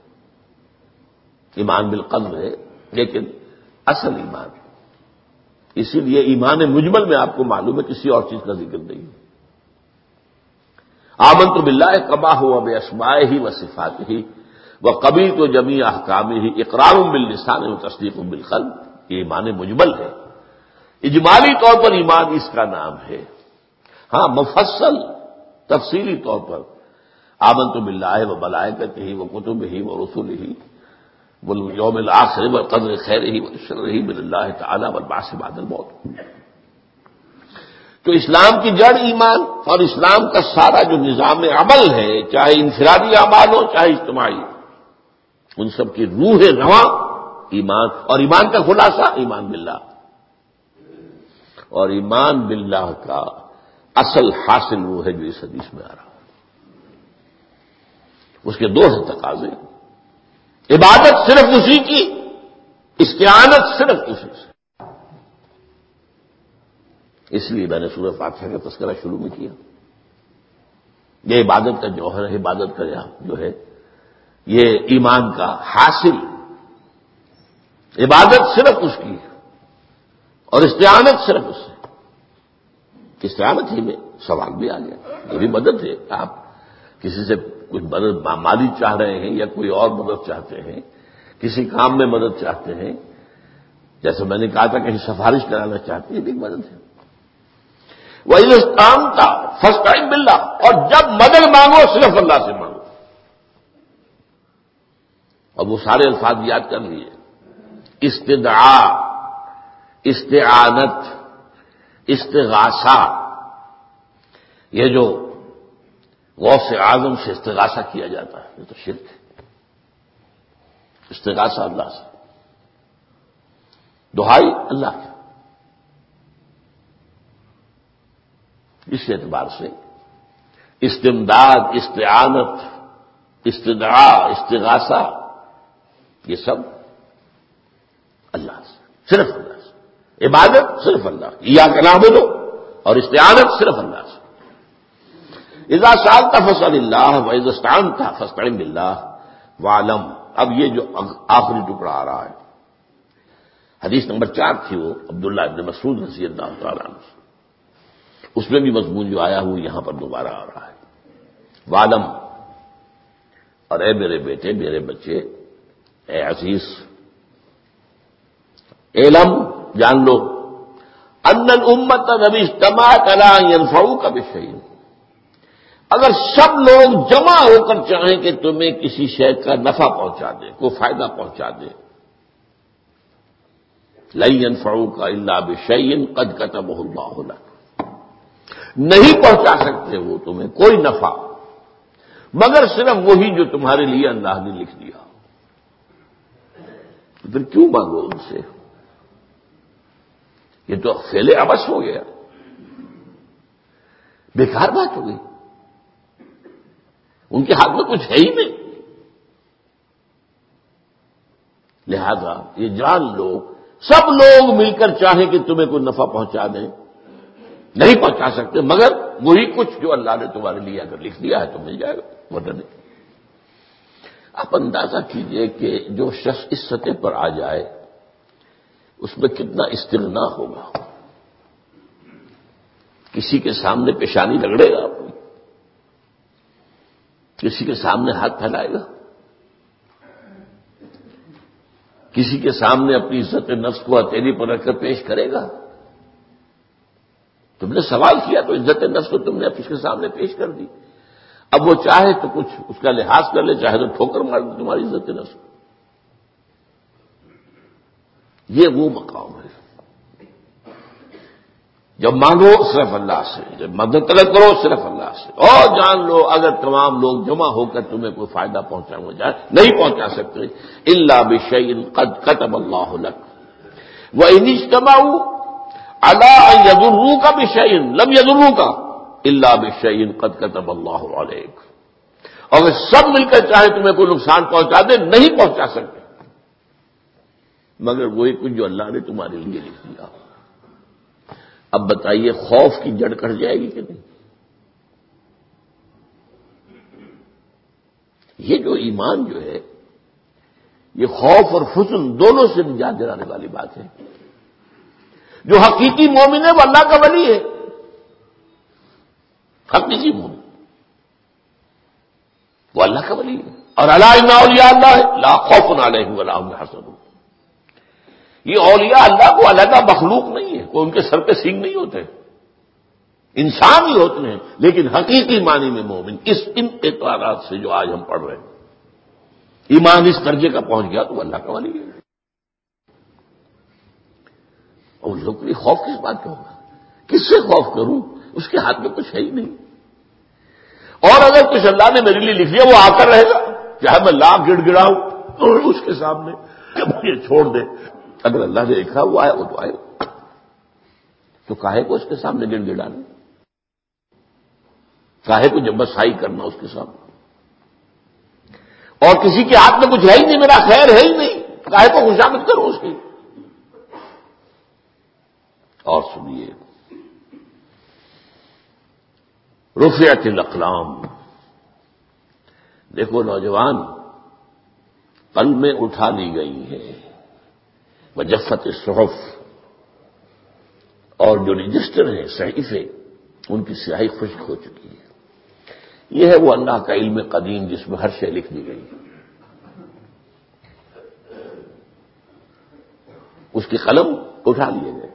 ایمان بالقدر ہے، لیکن اصل ایمان. اسی لیے ایمان مجمل میں آپ کو معلوم ہے کسی اور چیز کا ذکر نہیں ہے. آمنت باللہ کما ہوا باسمائہ و صفاتہ وقبلت جمیع احکامہ اقرار باللسان و تصدیق بالقلب. یہ ایمان مجمل ہے. اجمالی طور پر ایمان اس کا نام ہے. ہاں مفصل تفصیلی طور پر آمنت باللہ و ملائکتہ و کتبہ و رسلہ والیوم الآخر والقدر خیرہ و شرہ من اللہ تعالی والبعث بعد الموت. تو اسلام کی جڑ ایمان، اور اسلام کا سارا جو نظام عمل ہے، چاہے انفرادی اعمال ہو چاہے اجتماعی، ان سب کی روح رواں ایمان. اور ایمان کا خلاصہ ایمان باللہ. اور ایمان باللہ کا اصل حاصل وہ ہے جو اس حدیث میں آ رہا ہے. اس کے دو تقاضے: عبادت صرف اسی کی، استعانت صرف اسی سے. اس لیے میں نے سورہ فاتحہ کا تذکرہ شروع میں کیا. یہ عبادت کا جوہر ہے، عبادت کا جو ہے یہ ایمان کا حاصل. عبادت صرف اس کی اور استعانت صرف اس سے. استعانت ہی میں سوال بھی آ گیا، یہ بھی مدد ہے. آپ کسی سے کچھ مدد مالی چاہ رہے ہیں یا کوئی اور مدد چاہتے ہیں، کسی کام میں مدد چاہتے ہیں، جیسے میں نے کہا تھا کہیں سفارش کرانا چاہتے ہیں، یہ بھی مدد ہے. وہی کام تھا فاستعن باللہ. اور جب مدد مانگو صرف اللہ سے مانگو. اور وہ سارے الفاظ یاد کر لیے: استدعاء، استعانت، استغاثہ. یہ جو غوث اعظم سے استغاثہ کیا جاتا ہے یہ تو شرک ہے. استغاثہ اللہ سے، دعائی اللہ کی. اس اعتبار سے استمداد، استعانت، استدعاء، استغاثہ یہ سب اللہ سے، صرف اللہ سے. عبادت صرف اللہ کی، ایاک نعبد، اور استعانت صرف اللہ سے. اذا سألت فاسأل اللہ واذا استعنت فاستعن باللہ واعلم. اب یہ جو آخری ٹکڑا آ رہا ہے، حدیث نمبر 4 تھی وہ عبداللہ ابن مسعود رضی اللہ تعالیٰ عنہ، اس میں بھی مضمون جو آیا وہ یہاں پر دوبارہ آ رہا ہے. واعلم، اور اے میرے بیٹے، میرے بچے، اے عزیز، علم جان لو، ان الامت نبی اجتماعت علی ان ينفعوک بشیء. اگر سب لوگ جمع ہو کر چاہیں کہ تمہیں کسی شے کا نفع پہنچا دے، کوئی فائدہ پہنچا دے، لن ينفعوک الا بشیء قد كتبه اللہ لک. نہیں پہنچا سکتے وہ تمہیں کوئی نفع مگر صرف وہی جو تمہارے لیے اللہ نے لکھ دیا. پھر کیوں مانگو ان سے؟ یہ تو فعل عبث ہو گیا، بیکار بات ہو گئی. ان کے ہاتھ میں کچھ ہے ہی نہیں. لہذا یہ جان لو، سب لوگ مل کر چاہیں کہ تمہیں کوئی نفع پہنچا دیں، نہیں پہنچا سکتے مگر وہی کچھ جو اللہ نے تمہارے لیے اگر لکھ دیا ہے تو مل جائے گا، ورنہ نہیں. آپ اندازہ کیجئے کہ جو شخص اس سطح پر آ جائے اس میں کتنا استغنا ہوگا. کسی کے سامنے پیشانی رگڑے گا، کسی کے سامنے ہاتھ پھیلائے گا، کسی کے سامنے اپنی عزت نفس کو ہتھیلی پر رکھ کر پیش کرے گا. تم نے سوال کیا تو عزت نفس کو تم نے اس کے سامنے پیش کر دی. اب وہ چاہے تو کچھ اس کا لحاظ کر لے، چاہے تو ٹھوکر مار دے تمہاری عزت نفس کو. یہ وہ مقام ہے جب مانگو صرف اللہ سے، جب مدد طلب کرو صرف اللہ سے، اور جان لو اگر تمام لوگ جمع ہو کر تمہیں کوئی فائدہ پہنچانا جائے نہیں پہنچا سکتے. الا بشیء قد كتب اللہ لك وان اجتمعوا على ان يضروك بشيء لم يضروك الا بشيء قد كتب اللہ عليك. اور اگر سب مل کر چاہے تمہیں کوئی نقصان پہنچا دے نہیں پہنچا سکتے مگر وہی کچھ جو اللہ نے تمہارے لیے لکھ دیا. اب بتائیے خوف کی جڑ کٹ جائے گی کہ نہیں؟ یہ جو ایمان جو ہے یہ خوف اور حزن دونوں سے نجات دلانے والی بات ہے. جو حقیقی مومن ہے وہ اللہ کا ولی ہے، حقیقی مومن وہ اللہ کا ولی ہے. اور الا ان اولیاء اللہ لا خوف علیہم ولا هم يحزنون. یہ اولیاء اللہ کو علیحدہ مخلوق نہیں ہے، کوئی ان کے سر پہ سینگ نہیں ہوتے، انسان ہی ہوتے ہیں لیکن حقیقی معنی میں مومن. ان اعتبارات سے جو آج ہم پڑھ رہے ہیں ایمان اس درجے کا پہنچ گیا تو اللہ کا ولی ہے. اور لوگ بھی خوف کس بات کا ہوگا؟ کس سے خوف کروں؟ اس کے ہاتھ میں کچھ ہے ہی نہیں. اور اگر کچھ اللہ نے میرے لیے لکھ لیا وہ آ کر رہے گا، چاہے میں لاکھ گڑ گڑاؤں اور اس کے سامنے مجھے چھوڑ دے. اگر اللہ نے لکھا ہوا ہے وہ تو آئے، تو کاہے کو اس کے سامنے گڑ گڑانا، کاہے کو جبسائی کرنا اس کے سامنے. اور کسی کے ہاتھ میں کچھ ہے ہی نہیں، میرا خیر ہے ہی نہیں، کاہے کو خوشامد کرو اس کی. اور سنیے رفعت الاقلام. دیکھو نوجوان، قلمیں اٹھا لی گئی ہیں، وجفت الصحف، اور جو رجسٹر ہیں صحیفے ان کی سیاہی خشک ہو چکی ہے. یہ ہے وہ اللہ کا علم قدیم جس میں ہر شے لکھ دی گئی. اس کی قلم اٹھا لیے گئے.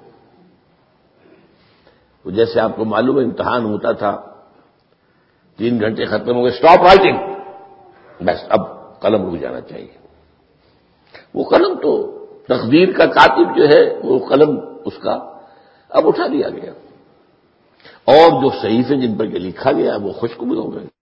جیسے آپ کو معلوم ہے امتحان ہوتا تھا، 3 گھنٹے ختم ہو گئے، اسٹاپ رائٹنگ، بس اب قلم رک جانا چاہیے. وہ قلم تو تقدیر کا کاتب جو ہے وہ قلم اس کا اب اٹھا لیا گیا، اور جو صحیفے جن پر یہ لکھا گیا وہ خشک بھی ہو گئے.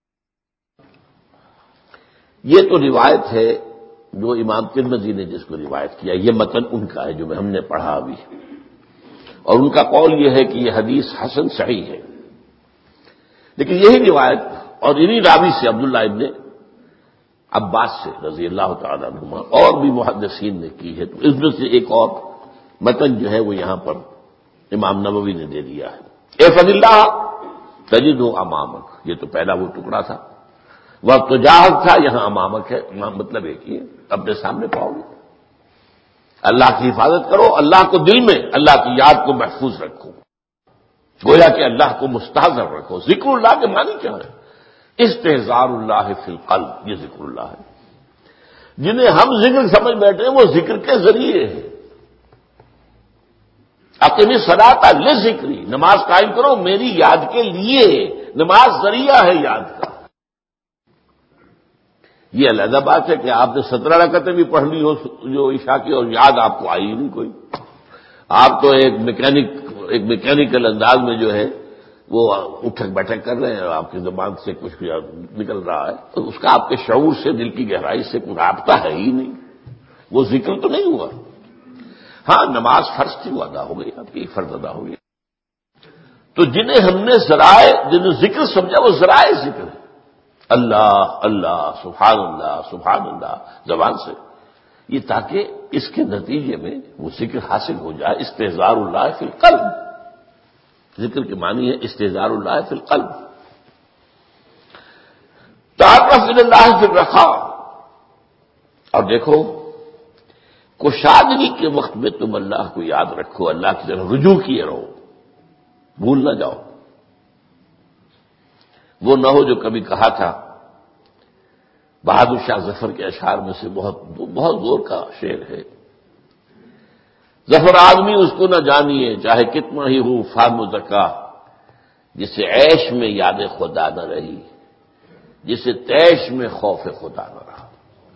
یہ تو روایت ہے جو امام ترمذی نے جس کو روایت کیا، یہ متن ان کا ہے جو ہم نے پڑھا ابھی. اور ان کا قول یہ ہے کہ یہ حدیث حسن صحیح ہے. لیکن یہی روایت اور انہی راوی سے عبداللہ ابن عباس سے رضی اللہ تعالیٰ عنہما اور بھی محدثین نے کی ہے. تو اس میں سے ایک اور متن جو ہے وہ یہاں پر امام نووی نے دے دیا ہے. احفظ اللہ تجدہ امامک، یہ تو پہلا وہ ٹکڑا تھا. وقت تو جاہد تھا، یہاں امامک ہے. امام مطلب ایک ہی ہے، اپنے سامنے پاؤ گے. اللہ کی حفاظت کرو، اللہ کو دل میں، اللہ کی یاد کو محفوظ رکھو، گویا کہ اللہ کو مستحضر رکھو. ذکر اللہ کے معنی کیا ہے؟ استحضار اللہ فی القلب، یہ ذکر اللہ ہے. جنہیں ہم ذکر سمجھ بیٹھے ہیں وہ ذکر کے ذریعے ہے. اقیم الصلاۃ لذکری، نماز قائم کرو میری یاد کے لیے. نماز ذریعہ ہے یاد کا. یہ علیحدہ بات ہے کہ آپ نے 17 رکعتیں بھی پڑھ لی ہو جو عشاء کی اور یاد آپ کو آئی نہیں کوئی. آپ تو ایک میکینیکل انداز میں جو ہے وہ اٹھک بیٹھک کر رہے ہیں اور آپ کی زبان سے کچھ نکل رہا ہے، تو اس کا آپ کے شعور سے، دل کی گہرائی سے کوئی رابطہ ہے ہی نہیں. وہ ذکر تو نہیں ہوا. ہاں نماز فرض تھی وہ ادا ہو گئی، آپ کی فرض ادا ہو گئی. تو جنہیں ہم نے ذرائع، جنہیں ذکر سمجھا وہ ذرائع ذکر ہے. اللہ اللہ سبحان اللہ زبان سے، یہ تاکہ اس کے نتیجے میں وہ ذکر حاصل ہو جائے. استحضار اللہ فی القلب، ذکر کے معنی ہے استحضار اللہ فی القلب. تعرف الی اللہ فی الرخاء. اور دیکھو کشادگی کے وقت میں تم اللہ کو یاد رکھو، اللہ کی طرف رجوع کیے رہو، بھول نہ جاؤ. وہ نہ ہو جو کبھی کہا تھا بہادر شاہ ظفر کے اشعار میں سے بہت زور کا شعر ہے. ظفر آدمی اس کو نہ جانیے چاہے کتنا ہی ہو فہم و ذکا، جسے عیش میں یاد خدا نہ رہی، جسے تیش میں خوف خدا نہ رہا،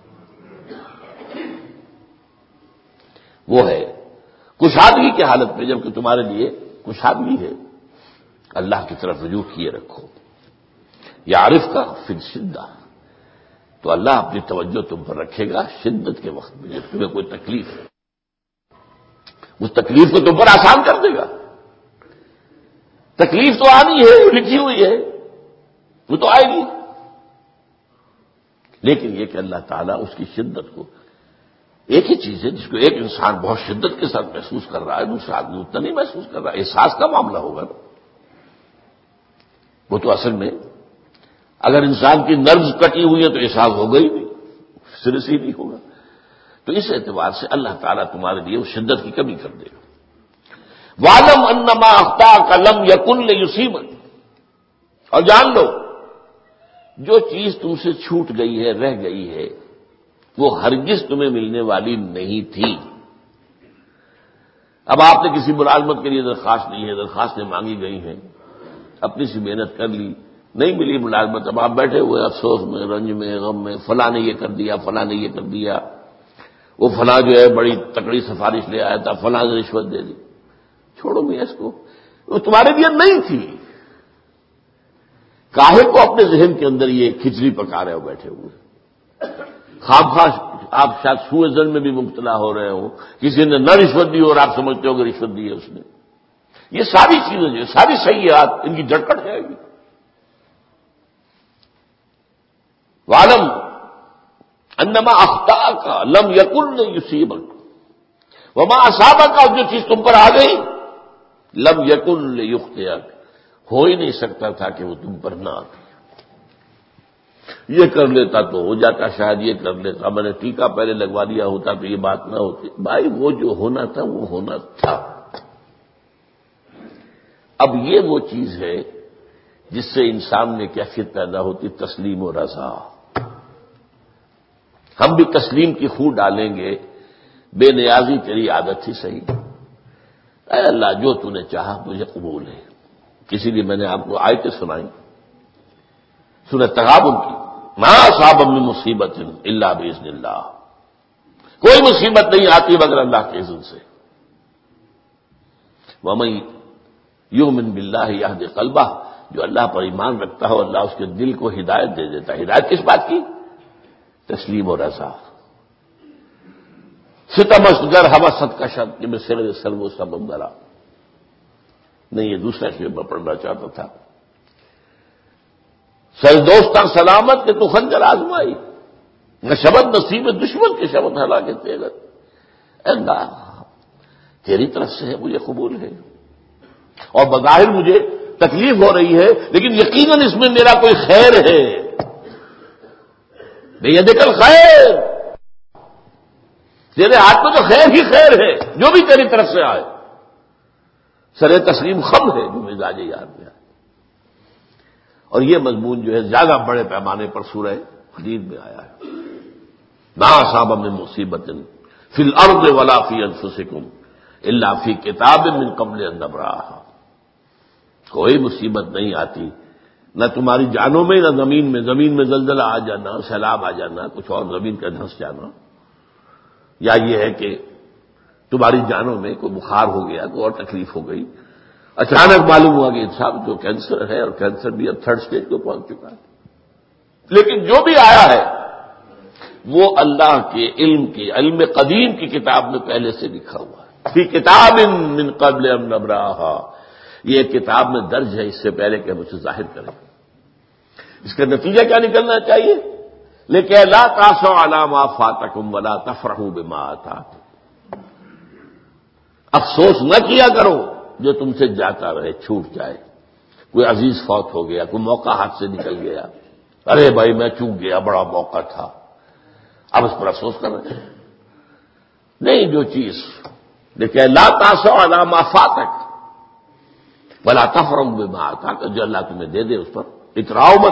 وہ ہے کشادگی کی حالت میں جبکہ تمہارے لیے کشادگی ہے، اللہ کی طرف رجوع کیے رکھو۔ یعرف کا فی الشدہ، تو اللہ اپنی توجہ تم پر رکھے گا شدت کے وقت میں جب تمہیں کوئی تکلیف ہے، اس تکلیف کو تم پر آسان کر دے گا۔ تکلیف تو آنی ہے، لکھی ہوئی ہے، وہ تو آئے گی، لیکن یہ کہ اللہ تعالیٰ اس کی شدت کو، ایک ہی چیز ہے جس کو ایک انسان بہت شدت کے ساتھ محسوس کر رہا ہے، دوسرا آدمی اتنا نہیں محسوس کر رہا ہے، احساس کا معاملہ ہوگا نا۔ وہ تو اصل میں اگر انسان کی نروز کٹی ہوئی ہے تو احساس ہوگا ہی نہیں، سرے سے ہی نہیں ہوگا۔ تو اس اعتبار سے اللہ تعالیٰ تمہارے لیے اس شدت کی کمی کر دے گا۔ وَاعْلَمْ أَنَّمَا أَخْطَأَكَ لَمْ يَكُنْ لِيُصِيبَكَ، اور جان لو جو چیز تم سے چھوٹ گئی ہے، رہ گئی ہے، وہ ہرگز تمہیں ملنے والی نہیں تھی۔ اب آپ نے کسی ملازمت کے لیے درخواست دی ہے، درخواستیں مانگی گئی ہیں، اپنی سی محنت کر لی، نہیں ملی ملازمت، اب آپ بیٹھے ہوئے افسوس میں، رنج میں، غم میں، فلاں نے یہ کر دیا، فلاں نے یہ کر دیا، وہ فلاں جو ہے بڑی تکڑی سفارش لے آیا تھا، فلاں نے رشوت دے دی۔ چھوڑو میاں اس کو، وہ تمہارے لیے نہیں تھی۔ کاہے کو اپنے ذہن کے اندر یہ کھچڑی پکا رہے ہو بیٹھے ہوئے؟ خواہ آپ شاید سوء ظن میں بھی مبتلا ہو رہے ہو، کسی نے نہ رشوت دی اور آپ سمجھتے ہو کہ رشوت دی ہے اس نے۔ یہ ساری چیزیں جو ساری سیئات ان کی جڑ کٹ جائے گی۔ وَاعْلَمْ أَنَّمَا أَخْطَأَكَ لَمْ يَكُنْ لِيُصِيبَكَ وَمَا أَصَابَكَ، اور جو چیز تم پر آ گئی لَمْ يَكُنْ لِيُخْطِئَكَ، ہو ہی نہیں سکتا تھا کہ وہ تم پر نہ آتی۔ یہ کر لیتا تو ہو جاتا، شاید یہ کر لیتا، میں نے ٹیکہ پہلے لگوا دیا ہوتا تو یہ بات نہ ہوتی۔ بھائی وہ جو ہونا تھا وہ ہونا تھا۔ اب یہ وہ چیز ہے جس سے انسان میں کیفیت پیدا ہوتی، تسلیم و رضا۔ ہم بھی تسلیم کی خو ڈالیں گے، بے نیازی تیری عادت ہی صحیح، اے اللہ جو تو نے چاہا مجھے قبول ہے۔ اسی لیے میں نے آپ کو آیتیں سنائی سورہ تغابن کی، ما اصاب من مصیبت الا باذن اللہ، کوئی مصیبت نہیں آتی مگر اللہ کے اذن سے۔ ومن یؤمن باللہ یہد قلبہ، جو اللہ پر ایمان رکھتا ہو اللہ اس کے دل کو ہدایت دے دیتا ہے۔ ہدایت کس بات کی؟ تسلیم و رضا۔ ستمست گر حوست کشد کہ میں سر و سبب درا، نہیں یہ دوسرا شعر میں پڑھنا چاہتا تھا۔ سر دوستاں سلامت کہ تو خنجر آزمائی، نہ شبد نصیب دشمن کے شبد ہلاکت تیغت۔ اے اللہ تیری طرف سے ہے، مجھے قبول ہے، اور بظاہر مجھے تکلیف ہو رہی ہے لیکن یقیناً اس میں میرا کوئی خیر ہے۔ بیدک الخیر، تیرے ہاتھ میں تو خیر ہی خیر ہے جو بھی تیری طرف سے آئے۔ سر تسلیم خم ہے جو مزاج یار میں آئے۔ اور یہ مضمون جو ہے زیادہ بڑے پیمانے پر سورہ حدید میں آیا ہے۔ ما اصاب من مصیبت فی الارض ولا فی انفسکم الا فی کتاب من قبل ان نبرأھا، کوئی مصیبت نہیں آتی نہ تمہاری جانوں میں نہ زمین میں، زمین میں زلزلہ آ جانا، سیلاب آ جانا، کچھ اور زمین کا دھنس جانا، یا یہ ہے کہ تمہاری جانوں میں کوئی بخار ہو گیا، کوئی اور تکلیف ہو گئی، اچانک معلوم ہوا کہ صاحب جو کینسر ہے، اور کینسر بھی اب 3rd stage کو پہنچ چکا ہے، لیکن جو بھی آیا ہے وہ اللہ کے علم قدیم کی کتاب میں پہلے سے لکھا ہوا ہے۔ فی کتاب من قبل ان نبرأھا، یہ کتاب میں درج ہے اس سے پہلے کہ ہم اسے ظاہر کریں۔ اس کا نتیجہ کیا نکلنا چاہیے؟ لیکن لا تاسوا علی ما فاتکم ولا تفرحوا بما آتاکم، افسوس نہ کیا کرو جو تم سے جاتا رہے، چھوٹ جائے، کوئی عزیز فوت ہو گیا، کوئی موقع ہاتھ سے نکل گیا، ارے بھائی میں چوک گیا، بڑا موقع تھا، اب اس پر افسوس کر رہے ہیں۔ نہیں، جو چیز لیکن لا تاسوا علی ما فاتک ولا تفرحوا بما آتاک، جو اللہ تمہیں دے دے اس پر اتراؤ مت۔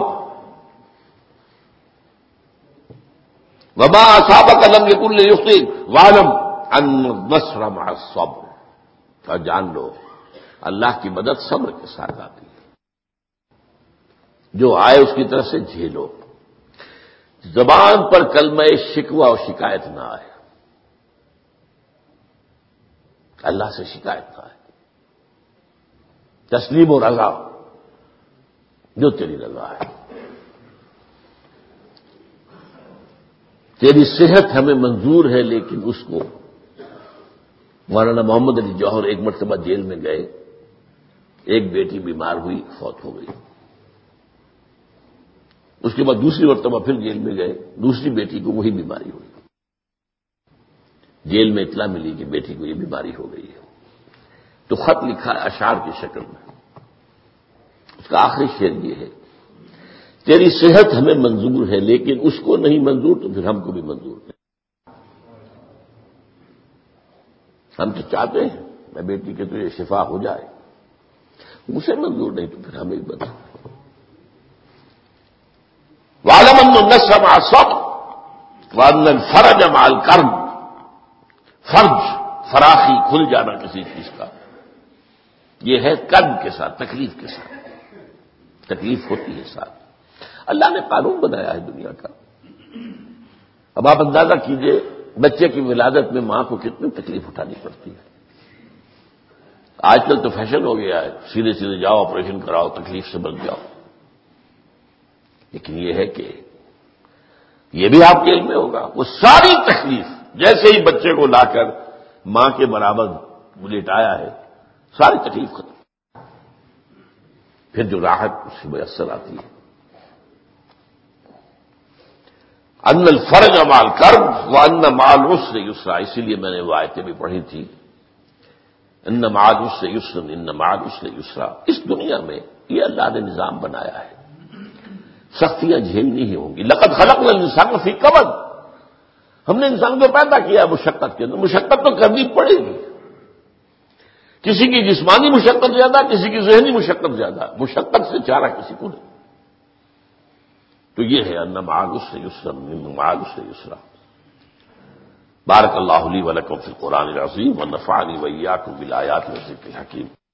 وما اصابک لم یکن لیخطئک واعلم ان النصر مع الصبر، اور جان لو اللہ کی مدد صبر کے ساتھ آتی ہے۔ جو آئے اس کی طرف سے جھیلو. زبان پر کلمہ شکوہ اور شکایت نہ آئے. اللہ سے شکایت نہ آئے. تسلیم و رضا، جو تیری رضا ہے. تیری صحت ہمیں منظور ہے، لیکن اس کو مولانا محمد علی جوہر ایک مرتبہ جیل میں گئے، ایک بیٹی بیمار ہوئی، فوت ہو گئی. اس کے بعد دوسری مرتبہ پھر جیل میں گئے، دوسری بیٹی کو وہی بیماری ہوئی. جیل میں اطلاع ملی کہ بیٹی کو یہ بیماری ہو گئی ہے. تو خط لکھا ہے اشعار کی شکل میں. اس کا آخری شعر یہ ہے، تیری صحت ہمیں منظور ہے لیکن اس کو نہیں منظور تو پھر ہم کو بھی منظور نہیں. ہم تو چاہتے ہیں میں بیٹی کے تو یہ شفا ہو جائے، اسے منظور نہیں تو پھر ہمیں بھی بتا. وَاعْلَمْ أَنَّ النَّصْرَ مَعَ الصَّبْرِ وَأَنَّ الْفَرَجَ مَعَ الْكَرْبِ. فرج، فراخی، کھل جانا کسی چیز کا، یہ ہے کرب کے ساتھ، تکلیف کے ساتھ. تکلیف ہوتی ہے ساتھ. اللہ نے قانون بنایا ہے دنیا کا. اب آپ اندازہ کیجئے بچے کی ولادت میں ماں کو کتنی تکلیف اٹھانی پڑتی ہے. آج کل تو فیشن ہو گیا ہے، سیدھے سیدھے جاؤ، آپریشن کراؤ، تکلیف سے بچ جاؤ. لیکن یہ ہے کہ یہ بھی آپ کے علم میں ہوگا، وہ ساری تکلیف جیسے ہی بچے کو لا کر ماں کے برابر لٹایا ہے، ساری تکلیف ختم. پھر جو راحت اس سے میسر آتی ہے. ان الفرج مع الکرب وان مع العسر یسرا. اسی لیے میں نے وہ آیتیں بھی پڑھی تھی، ان مع العسر یسرا ان مع العسر یسرا. اس دنیا میں یہ اللہ نے نظام بنایا ہے، سختیاں جھیلنی ہی ہوں گی. لقد خلقنا الانسان فی کبد. ہم نے انسان کو پیدا کیا ہے مشقت کے اندر. مشقت تو کرنی پڑے گی. کسی کی جسمانی مشقت زیادہ، کسی کی ذہنی مشقت زیادہ. مشقت سے چارہ کسی کو نہیں. تو یہ ہے ان مع العسر یسرا ان مع العسر یسرا. بارک اللہ لی ولکم فی القرآن العظیم ونفعنی وإیاکم بالآیات والذکر الحکیم.